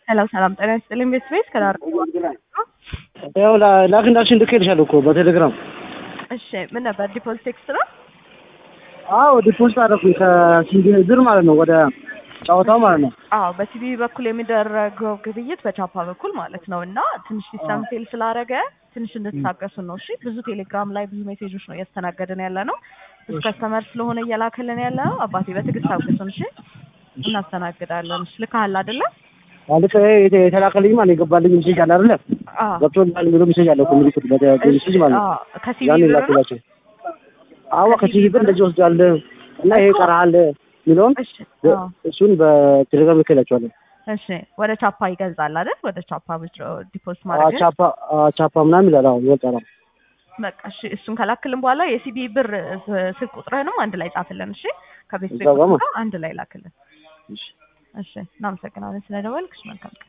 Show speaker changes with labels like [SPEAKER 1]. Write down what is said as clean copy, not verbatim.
[SPEAKER 1] ሰላም ጤና ይስጥልኝ ቤት ከዳር
[SPEAKER 2] ያው ላክንዳችን ልኬልሻለሁ እኮ በቴሌግራም።
[SPEAKER 1] እሺ ምን ነበር ዲፖዚት ኤክስትራ?
[SPEAKER 2] አዎ ዲፖዚት አደረኩኝ ከሲቢ ብር ማለት ነው ወደ ጫወታው ማለት ነው።
[SPEAKER 1] አዎ በሲቢ በኩል የሚደረገው ግብይት በቻፓ በኩል ማለት ነው እና ትንሽ ሲስተም ፌል ስላደረገ ትንሽ እንድትታገሱ ነው። እሺ ብዙ ቴሌግራም ላይ ብዙ ሜሴጆች ነው እያስተናገድን ያለ ነው። ብዙ ከስተመር ስለሆነ እየላከልን ያለ ነው። አባቴ በትዕግስት ታገሱን እሺ። እናስተናግዳለን። እሺ ልካል አይደለ?
[SPEAKER 2] አንተ የተላከልኝ ማለት የገባልኝ ሜሴጅ አለ አይደለ? ገብቶልሃል የሚለው ሜሴጅ አለ እኮ ምልክት በሜሴጅ ማለት ነው።
[SPEAKER 1] ከሲቢ
[SPEAKER 2] ያን ላከላቸው። አዎ ከሲቢ ብር እንደዚህ ወስዳለ እና ይሄ ቀራል ሚሊዮን እሱን በቴሌግራም ልከላቸዋለሁ።
[SPEAKER 1] እሺ ወደ ቻፓ ይገዛል አይደል? ወደ ቻፓ ብቻ ዲፖዚት ማድረግ
[SPEAKER 2] ቻፓ ምናምን ይላል። አዎ ይወጣል።
[SPEAKER 1] በቃ እሺ እሱን ከላክልን በኋላ የሲቢ ብር ስልክ ቁጥርህንም አንድ ላይ ጻፍልን እሺ። ከቤት ጋር አንድ ላይ ላክልን። እሺ እናመሰግናለን ስለደወልክሽ። መልካም